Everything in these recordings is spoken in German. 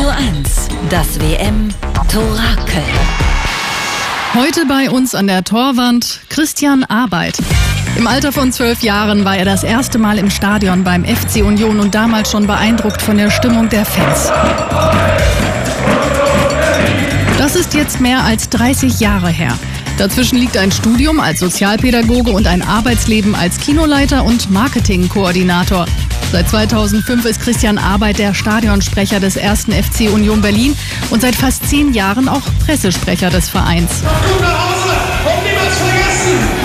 1, das WM-Torakel. Heute bei uns an der Torwand Christian Arbeit. Im Alter von 12 Jahren war er das erste Mal im Stadion beim FC Union und damals schon beeindruckt von der Stimmung der Fans. Das ist jetzt mehr als 30 Jahre her. Dazwischen liegt ein Studium als Sozialpädagoge und ein Arbeitsleben als Kinoleiter und Marketingkoordinator. Seit 2005 ist Christian Arbeit der Stadionsprecher des 1. FC Union Berlin und seit fast 10 Jahren auch Pressesprecher des Vereins. Kommt nach Hause und niemals vergessen!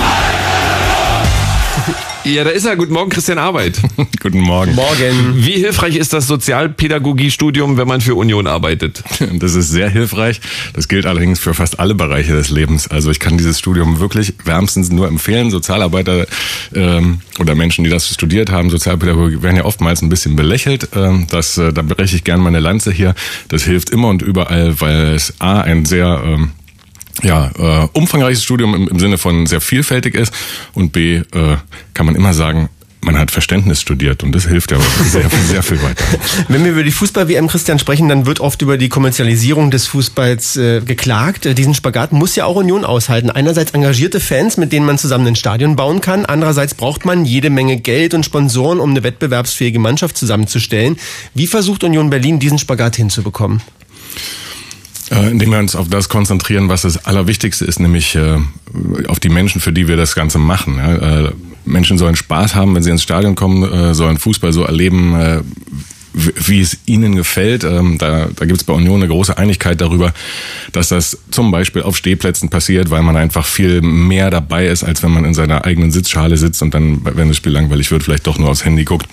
Ja, da ist er. Guten Morgen, Christian Arbeit. Guten Morgen. Morgen. Wie hilfreich ist das Sozialpädagogiestudium, wenn man für Union arbeitet? Das ist sehr hilfreich. Das gilt allerdings für fast alle Bereiche des Lebens. Also ich kann dieses Studium wirklich wärmstens nur empfehlen. Sozialarbeiter oder Menschen, die das studiert haben, Sozialpädagogik, werden ja oftmals ein bisschen belächelt. Da breche ich gerne meine Lanze hier. Das hilft immer und überall, weil es ein sehr umfangreiches Studium im Sinne von sehr vielfältig ist und B, kann man immer sagen, man hat Verständnis studiert und das hilft ja sehr, sehr viel weiter. Wenn wir über die Fußball-WM, Christian, sprechen, dann wird oft über die Kommerzialisierung des Fußballs geklagt. Diesen Spagat muss ja auch Union aushalten. Einerseits engagierte Fans, mit denen man zusammen ein Stadion bauen kann. Andererseits braucht man jede Menge Geld und Sponsoren, um eine wettbewerbsfähige Mannschaft zusammenzustellen. Wie versucht Union Berlin, diesen Spagat hinzubekommen? Indem wir uns auf das konzentrieren, was das Allerwichtigste ist, nämlich auf die Menschen, für die wir das Ganze machen. Menschen sollen Spaß haben, wenn sie ins Stadion kommen, sollen Fußball so erleben, wie es ihnen gefällt. Da gibt es bei Union eine große Einigkeit darüber, dass das zum Beispiel auf Stehplätzen passiert, weil man einfach viel mehr dabei ist, als wenn man in seiner eigenen Sitzschale sitzt und dann, wenn das Spiel langweilig wird, vielleicht doch nur aufs Handy guckt.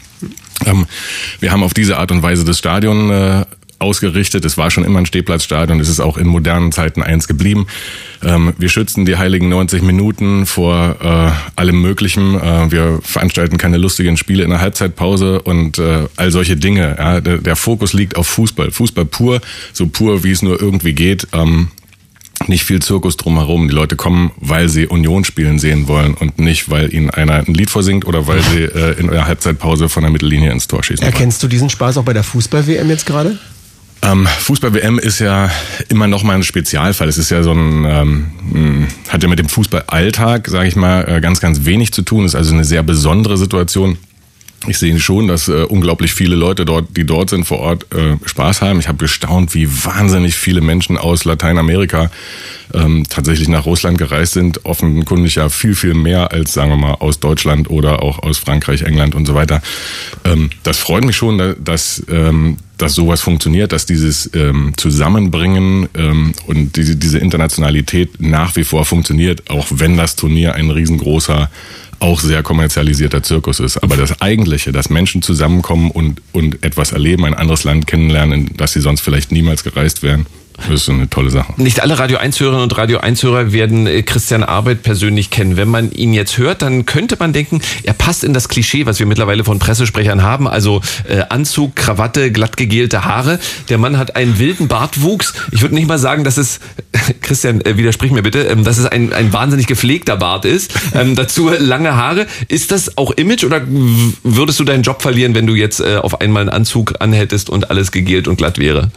Wir haben auf diese Art und Weise das Stadion ausgerichtet. Es war schon immer ein Stehplatzstadion, es ist auch in modernen Zeiten eins geblieben. Wir schützen die heiligen 90 Minuten vor allem Möglichen. Wir veranstalten keine lustigen Spiele in der Halbzeitpause und all solche Dinge. Ja, der Fokus liegt auf Fußball. Fußball pur, so pur, wie es nur irgendwie geht. Nicht viel Zirkus drumherum. Die Leute kommen, weil sie Union spielen sehen wollen und nicht, weil ihnen einer ein Lied vorsingt oder weil sie in der Halbzeitpause von der Mittellinie ins Tor schießen. Erkennst du diesen Spaß auch bei der Fußball-WM jetzt gerade? Fußball-WM ist ja immer noch mal ein Spezialfall. Es ist ja so hat ja mit dem Fußballalltag, sage ich mal, ganz, ganz wenig zu tun. Es ist also eine sehr besondere Situation. Ich sehe schon, dass unglaublich viele Leute die dort sind, vor Ort Spaß haben. Ich habe gestaunt, wie wahnsinnig viele Menschen aus Lateinamerika tatsächlich nach Russland gereist sind. Offenkundig ja viel, viel mehr als, sagen wir mal, aus Deutschland oder auch aus Frankreich, England und so weiter. Das freut mich schon, dass sowas funktioniert, dass dieses Zusammenbringen und diese Internationalität nach wie vor funktioniert, auch wenn das Turnier ein riesengroßer, auch sehr kommerzialisierter Zirkus ist. Aber das Eigentliche, dass Menschen zusammenkommen und etwas erleben, ein anderes Land kennenlernen, in das sie sonst vielleicht niemals gereist wären, das ist eine tolle Sache. Nicht alle Radio 1-Hörerinnen und Radio 1-Hörer werden Christian Arbeit persönlich kennen. Wenn man ihn jetzt hört, dann könnte man denken, er passt in das Klischee, was wir mittlerweile von Pressesprechern haben. Also Anzug, Krawatte, glatt gegelte Haare. Der Mann hat einen wilden Bartwuchs. Ich würde nicht mal sagen, dass es, Christian, widersprich mir bitte, dass es ein wahnsinnig gepflegter Bart ist. Dazu lange Haare. Ist das auch Image oder würdest du deinen Job verlieren, wenn du jetzt auf einmal einen Anzug anhättest und alles gegelt und glatt wäre?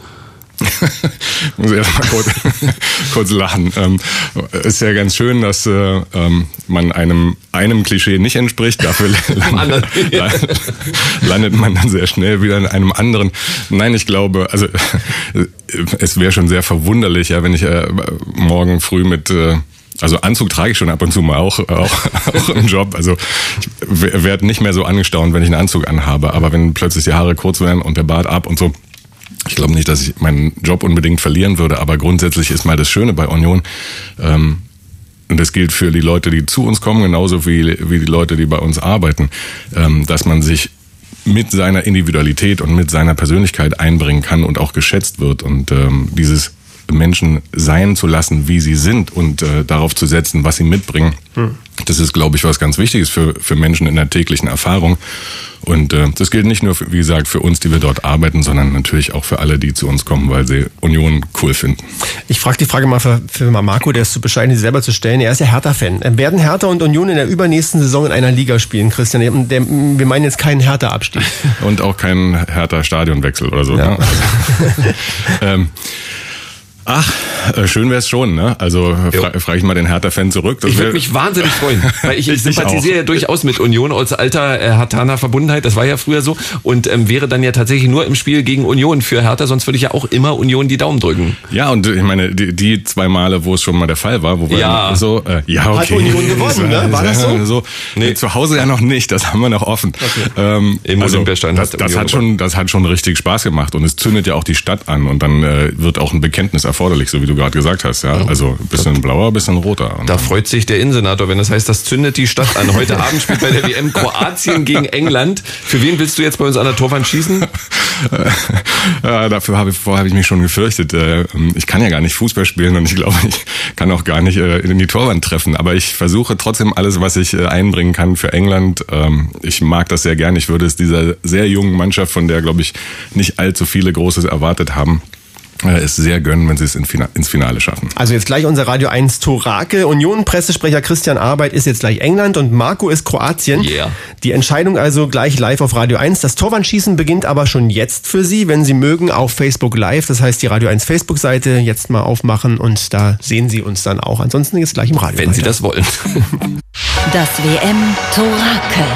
Ich muss erst mal kurz lachen. Ist ja ganz schön, dass man einem Klischee nicht entspricht. Dafür landet man dann sehr schnell wieder in einem anderen. Nein, ich glaube, also es wäre schon sehr verwunderlich, ja, wenn ich morgen früh also Anzug trage ich schon ab und zu mal auch im Job. Also ich werde nicht mehr so angestaunt, wenn ich einen Anzug anhabe. Aber wenn plötzlich die Haare kurz werden und der Bart ab und so, ich glaube nicht, dass ich meinen Job unbedingt verlieren würde, aber grundsätzlich ist mal das Schöne bei Union, und das gilt für die Leute, die zu uns kommen, genauso wie die Leute, die bei uns arbeiten, dass man sich mit seiner Individualität und mit seiner Persönlichkeit einbringen kann und auch geschätzt wird. Und dieses Menschen sein zu lassen, wie sie sind und darauf zu setzen, was sie mitbringen, das ist, glaube ich, was ganz Wichtiges für Menschen in der täglichen Erfahrung. Und das gilt nicht nur, wie gesagt, für uns, die wir dort arbeiten, sondern natürlich auch für alle, die zu uns kommen, weil sie Union cool finden. Ich frage die Frage mal für Marco, der ist zu bescheiden, sie selber zu stellen. Er ist ja Hertha-Fan. Werden Hertha und Union in der übernächsten Saison in einer Liga spielen, Christian? Wir meinen jetzt keinen Hertha-Abstieg. Und auch keinen Hertha-Stadionwechsel oder so. Ja. Ne? Schön wäre es schon, ne? Also frage ich mal den Hertha-Fan zurück. Ich würde mich wahnsinnig freuen, weil ich sympathisiere ja durchaus mit Union aus alter Herthaner Verbundenheit, das war ja früher so und wäre dann ja tatsächlich nur im Spiel gegen Union für Hertha, sonst würde ich ja auch immer Union die Daumen drücken. Ja, und ich meine, die 2 Male, wo es schon mal der Fall war, wo wir so, okay. Hat Union gewonnen, ne? War das so? Nee, zu Hause ja noch nicht, das haben wir noch offen. Okay. Im Olympiastadion das hat schon richtig Spaß gemacht und es zündet ja auch die Stadt an und dann wird auch ein Bekenntnis erforderlich, so wie du gerade gesagt hast, ja. Also ein bisschen blauer, ein bisschen roter. Da freut sich der Innensenator, wenn das heißt, das zündet die Stadt an. Heute Abend spielt bei der WM Kroatien gegen England. Für wen willst du jetzt bei uns an der Torwand schießen? Davor habe ich mich schon gefürchtet. Ich kann ja gar nicht Fußball spielen und ich glaube, ich kann auch gar nicht in die Torwand treffen. Aber ich versuche trotzdem alles, was ich einbringen kann für England. Ich mag das sehr gern. Ich würde es dieser sehr jungen Mannschaft, von der, glaube ich, nicht allzu viele Großes erwartet haben, es sehr gönnen, wenn sie es ins Finale schaffen. Also jetzt gleich unser Radio 1 Torakel. Union-Pressesprecher Christian Arbeit ist jetzt gleich England und Marco ist Kroatien. Yeah. Die Entscheidung also gleich live auf Radio 1. Das Torwandschießen beginnt aber schon jetzt für Sie, wenn Sie mögen, auf Facebook Live. Das heißt, die Radio 1 Facebook-Seite jetzt mal aufmachen und da sehen Sie uns dann auch. Ansonsten jetzt gleich im Radio. Wenn Sie das wollen. Das WM Torakel.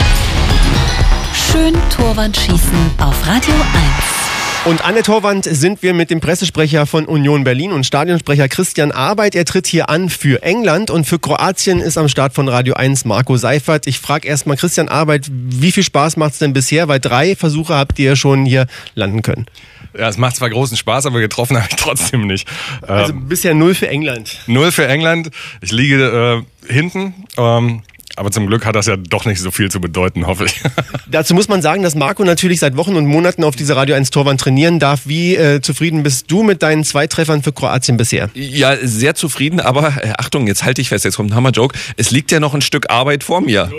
Schön Torwandschießen auf Radio 1. Und an der Torwand sind wir mit dem Pressesprecher von Union Berlin und Stadionsprecher Christian Arbeit. Er tritt hier an für England und für Kroatien ist am Start von Radio 1 Marco Seifert. Ich frage erstmal Christian Arbeit, wie viel Spaß macht es denn bisher? Weil 3 Versuche habt ihr schon hier landen können. Ja, es macht zwar großen Spaß, aber getroffen habe ich trotzdem nicht. Also bisher 0 für England. 0 für England. Ich liege hinten. Aber zum Glück hat das ja doch nicht so viel zu bedeuten, hoffe ich. Dazu muss man sagen, dass Marco natürlich seit Wochen und Monaten auf dieser Radio 1 Torwand trainieren darf. Wie zufrieden bist du mit deinen 2 Treffern für Kroatien bisher? Ja, sehr zufrieden, aber Achtung, jetzt halte ich fest, jetzt kommt ein Hammer-Joke. Es liegt ja noch ein Stück Arbeit vor mir.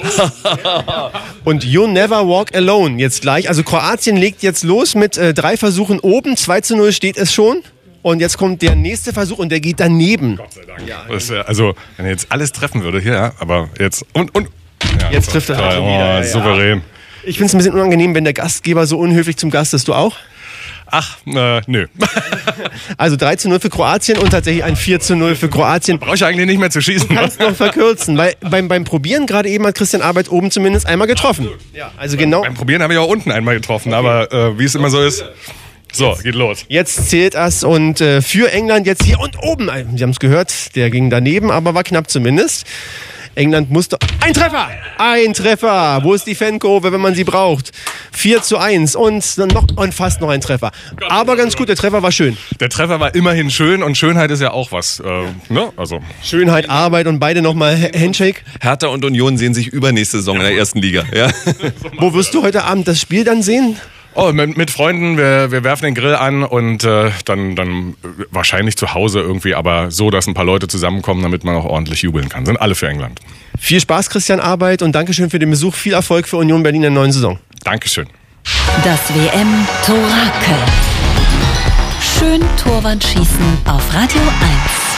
Und You Never Walk Alone jetzt gleich. Also Kroatien legt jetzt los mit 3 Versuchen oben. 2:0 steht es schon. Und jetzt kommt der nächste Versuch und der geht daneben. Gott sei Dank. Ja. Das, also, wenn er jetzt alles treffen würde hier, ja, aber jetzt und. Ja, jetzt trifft er halt schon wieder. Souverän. Ja. Ich finde es ein bisschen unangenehm, wenn der Gastgeber so unhöflich zum Gast ist. Du auch? Ach, nö. Also 3:0 für Kroatien und tatsächlich ein 4:0 für Kroatien. Brauche ich eigentlich nicht mehr zu schießen. Du kannst noch verkürzen, weil beim Probieren gerade eben hat Christian Arbeit oben zumindest einmal getroffen. Ja, also genau. Beim Probieren habe ich auch unten einmal getroffen, okay. Aber wie es immer so ist. So, geht los. Jetzt zählt das und für England jetzt hier und oben. Sie haben es gehört, der ging daneben, aber war knapp zumindest. England musste... Ein Treffer! Ein Treffer! Wo ist die Fankurve, wenn man sie braucht? 4:1 und fast noch ein Treffer. Aber ganz gut, der Treffer war schön. Der Treffer war immerhin schön und Schönheit ist ja auch was. Ne? Also. Schönheit, Arbeit und beide nochmal Handshake. Hertha und Union sehen sich übernächste Saison in der ersten Liga. Ja. Wo wirst du heute Abend das Spiel dann sehen? Oh, mit Freunden, wir werfen den Grill an und dann wahrscheinlich zu Hause irgendwie, aber so, dass ein paar Leute zusammenkommen, damit man auch ordentlich jubeln kann. Sind alle für England. Viel Spaß, Christian Arbeit und Dankeschön für den Besuch. Viel Erfolg für Union Berlin in der neuen Saison. Dankeschön. Das WM Torakel. Schön Torwandschießen auf Radio 1.